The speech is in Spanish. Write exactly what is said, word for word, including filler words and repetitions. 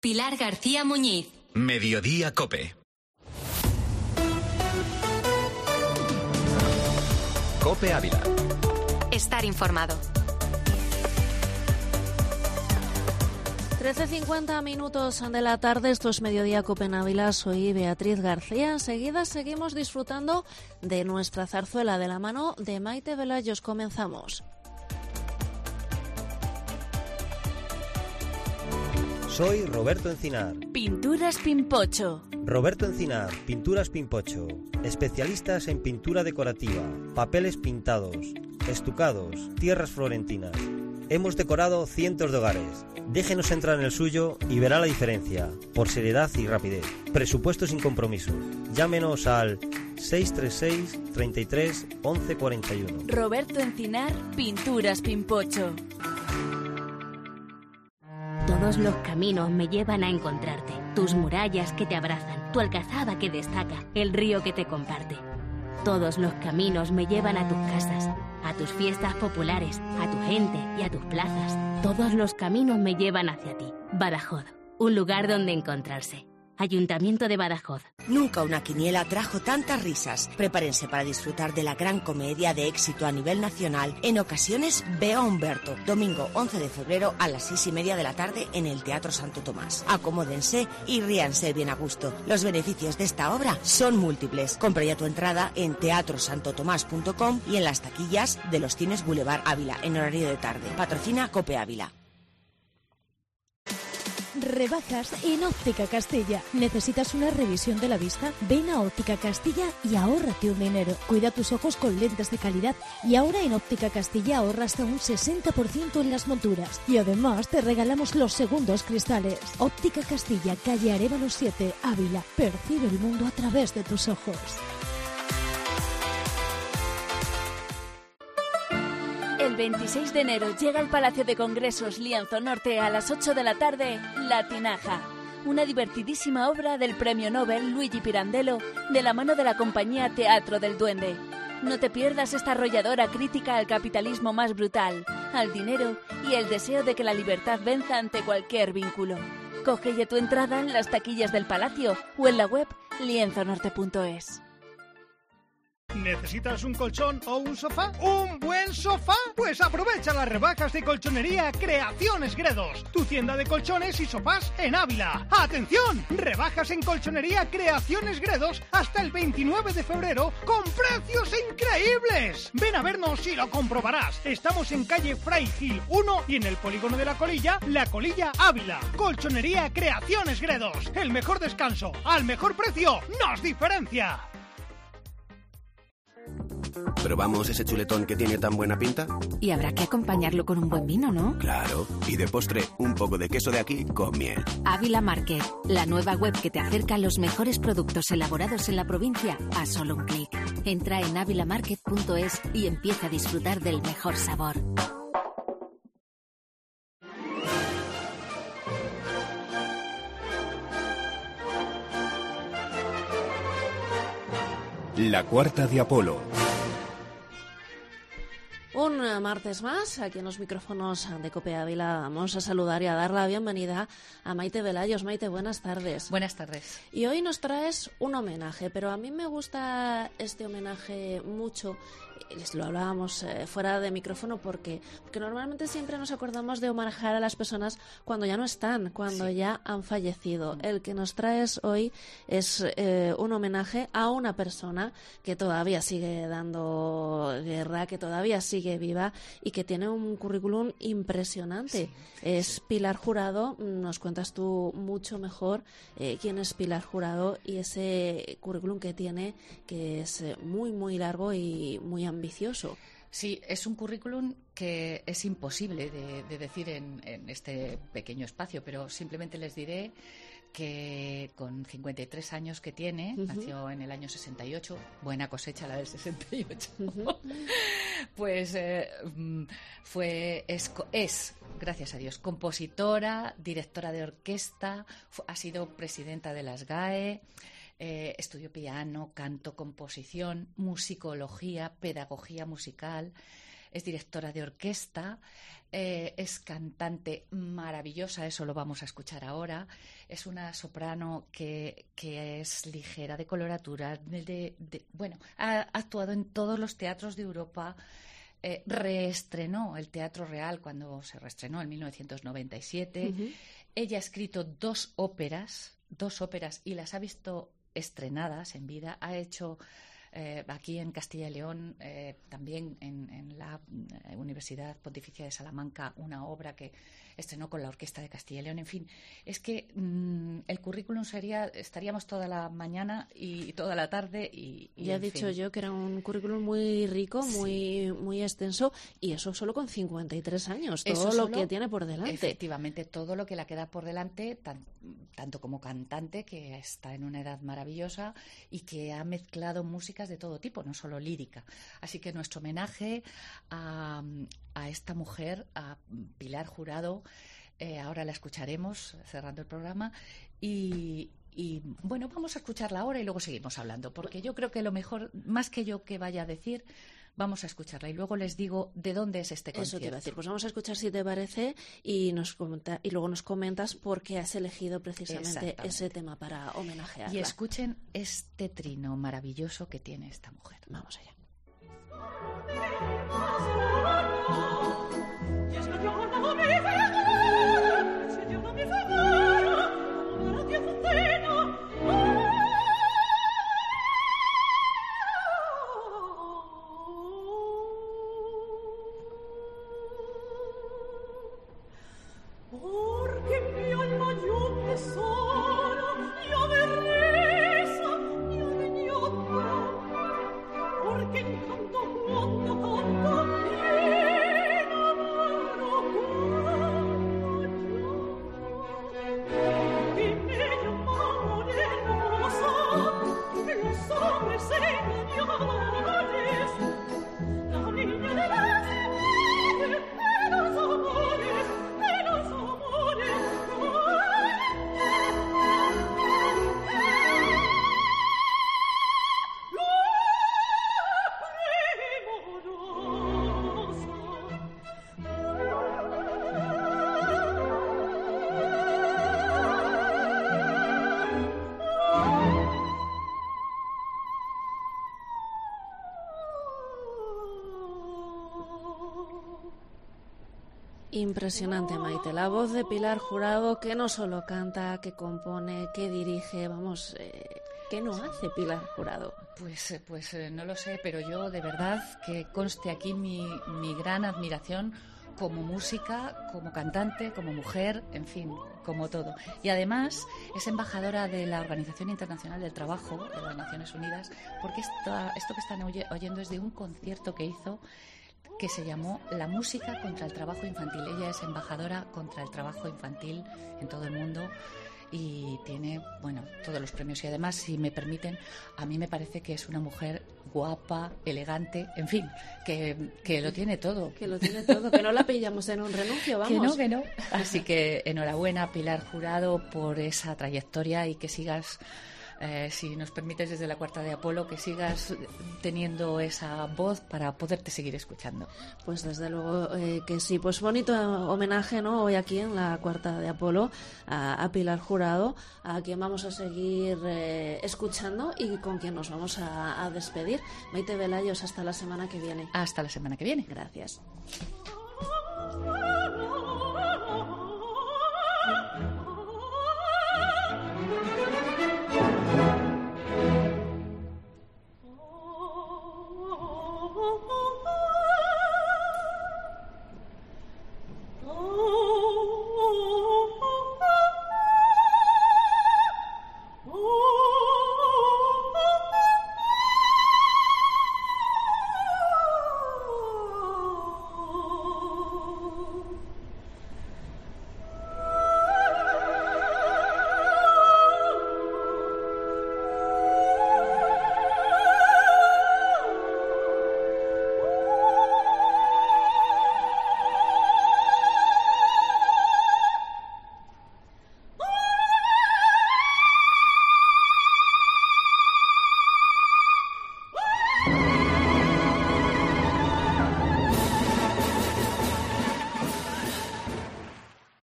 Pilar García Muñiz. Mediodía COPE. COPE Ávila. Estar informado. trece cincuenta minutos de la tarde, esto es Mediodía COPE en Ávila, soy Beatriz García. Enseguida seguimos disfrutando de nuestra zarzuela de la mano de Maite Velayos. Comenzamos. Soy Roberto Encinar. Pinturas Pimpocho. Roberto Encinar, Pinturas Pimpocho. Especialistas en pintura decorativa, papeles pintados, estucados, tierras florentinas. Hemos decorado cientos de hogares. Déjenos entrar en el suyo y verá la diferencia, por seriedad y rapidez. Presupuesto sin compromiso. Llámenos al seis tres seis, treinta y tres, once cuarenta y uno. Roberto Encinar, Pinturas Pimpocho. Todos los caminos me llevan a encontrarte. Tus murallas que te abrazan, tu alcazaba que destaca, el río que te comparte. Todos los caminos me llevan a tus casas, a tus fiestas populares, a tu gente y a tus plazas. Todos los caminos me llevan hacia ti. Badajoz, un lugar donde encontrarse. Ayuntamiento de Badajoz. Nunca una quiniela trajo tantas risas. Prepárense para disfrutar de la gran comedia de éxito a nivel nacional. En ocasiones, veo a Humberto. Domingo once de febrero a las seis y media de la tarde en el Teatro Santo Tomás. Acomódense y ríanse bien a gusto. Los beneficios de esta obra son múltiples. Compra ya tu entrada en teatro santo tomás punto com y en las taquillas de los cines Boulevard Ávila en horario de tarde. Patrocina COPE Ávila. Rebajas en Óptica Castilla. ¿Necesitas una revisión de la vista? Ven a Óptica Castilla y ahórrate un dinero. Cuida tus ojos con lentes de calidad y ahora en Óptica Castilla ahorra hasta un sesenta por ciento en las monturas. Y además te regalamos los segundos cristales. Óptica Castilla, calle Arévalo siete, Ávila. Percibe el mundo a través de tus ojos. El veintiséis de enero llega al Palacio de Congresos Lienzo Norte a las ocho de la tarde, La Tinaja, una divertidísima obra del premio Nobel Luigi Pirandello de la mano de la compañía Teatro del Duende. No te pierdas esta arrolladora crítica al capitalismo más brutal, al dinero y el deseo de que la libertad venza ante cualquier vínculo. Coge ya tu entrada en las taquillas del Palacio o en la web lienzo norte punto es. ¿Necesitas un colchón o un sofá? ¿Un buen sofá? Pues aprovecha las rebajas de colchonería Creaciones Gredos, tu tienda de colchones y sofás en Ávila. ¡Atención! Rebajas en colchonería Creaciones Gredos hasta el veintinueve de febrero con precios increíbles. Ven a vernos y lo comprobarás. Estamos en calle Fray Gil uno y en el polígono de La Colilla, La Colilla Ávila. Colchonería Creaciones Gredos. El mejor descanso al mejor precio nos diferencia. ¿Probamos ese chuletón que tiene tan buena pinta? Y habrá que acompañarlo con un buen vino, ¿no? Claro. Y de postre, un poco de queso de aquí con miel. Ávila Market, la nueva web que te acerca a los mejores productos elaborados en la provincia a solo un clic. Entra en ávila market punto es y empieza a disfrutar del mejor sabor. La cuarta de Apolo. Un martes más, aquí en los micrófonos de COPE Ávila, vamos a saludar y a dar la bienvenida a Maite Velayos. Maite, buenas tardes. Buenas tardes. Y hoy nos traes un homenaje, pero a mí me gusta este homenaje mucho. Les lo hablábamos eh, fuera de micrófono porque, porque normalmente siempre nos acordamos de homenajear a las personas cuando ya no están, cuando sí. ya han fallecido. El que nos traes hoy es eh, un homenaje a una persona que todavía sigue dando guerra, que todavía sigue viva y que tiene un currículum impresionante. Sí, es sí. Pilar Jurado. Nos cuentas tú mucho mejor eh, quién es Pilar Jurado y ese currículum que tiene, que es eh, muy, muy largo y muy ambicioso. ambicioso. Sí, es un currículum que es imposible de, de decir en, en este pequeño espacio, pero simplemente les diré que con cincuenta y tres años que tiene, uh-huh. nació en el año sesenta y ocho, buena cosecha la del sesenta y ocho, uh-huh. pues eh, fue es, es, gracias a Dios, compositora, directora de orquesta, fu- ha sido presidenta de las G A E, Eh, estudió piano, canto, composición, musicología, pedagogía musical, es directora de orquesta, eh, es cantante maravillosa, eso lo vamos a escuchar ahora. Es una soprano que, que es ligera, de coloratura, de, de, de, bueno, ha actuado en todos los teatros de Europa. Eh, reestrenó el Teatro Real cuando se reestrenó en mil novecientos noventa y siete. Uh-huh. Ella ha escrito dos óperas, dos óperas y las ha visto estrenadas en vida. Ha hecho eh, aquí en Castilla y León, eh, también en, en la eh, Universidad Pontificia de Salamanca, una obra que estrenó con la Orquesta de Castilla y León. En fin, es que mmm, el currículum sería, estaríamos toda la mañana y toda la tarde y, y ya he dicho fin. yo que era un currículum muy rico, Sí. muy muy extenso, y eso solo con cincuenta y tres años, todo Eso lo solo, que tiene por delante. Efectivamente, todo lo que la queda por delante, tan, tanto como cantante, que está en una edad maravillosa y que ha mezclado músicas de todo tipo, no solo lírica. Así que nuestro homenaje a, a esta mujer, a Pilar Jurado, eh, ahora la escucharemos cerrando el programa y... Y bueno, vamos a escucharla ahora y luego seguimos hablando, porque yo creo que lo mejor, más que yo que vaya a decir, vamos a escucharla y luego les digo de dónde es este concierto. Eso te iba a decir, pues vamos a escuchar si te parece y nos comenta, y luego nos comentas por qué has elegido precisamente ese tema para homenajearla. Y escuchen este trino maravilloso que tiene esta mujer. Vamos allá. Porque mi alma yo tesoro, yo me reza, yo me ñota, porque encanto cuando canto bien amaro cuando yo. Y me llaman hermosa, los hombres engañadores, la niña de las amores, de los amores, de los amores. Impresionante, Maite. La voz de Pilar Jurado, que no solo canta, que compone, que dirige, vamos, eh, ¿qué no hace Pilar Jurado? Pues, pues eh, no lo sé, pero yo de verdad que conste aquí mi, mi gran admiración como música, como cantante, como mujer, en fin, como todo. Y además es embajadora de la Organización Internacional del Trabajo de las Naciones Unidas, porque esta, esto que están oye, oyendo es de un concierto que hizo que se llamó La música contra el trabajo infantil. Ella es embajadora contra el trabajo infantil en todo el mundo y tiene, bueno, todos los premios. Y además, si me permiten, a mí me parece que es una mujer guapa, elegante, en fin, que, que lo tiene todo. Que lo tiene todo, que no la pillamos en un renuncio, vamos. Que no, que no. Así que enhorabuena, Pilar Jurado, por esa trayectoria y que sigas... Eh, si nos permites desde la Cuarta de Apolo, que sigas teniendo esa voz para poderte seguir escuchando. Pues desde luego eh, que sí. Pues bonito homenaje, ¿no? Hoy aquí en la Cuarta de Apolo a, a Pilar Jurado, a quien vamos a seguir eh, escuchando y con quien nos vamos a, a despedir. Maite Velayos, hasta la semana que viene. Hasta la semana que viene. Gracias.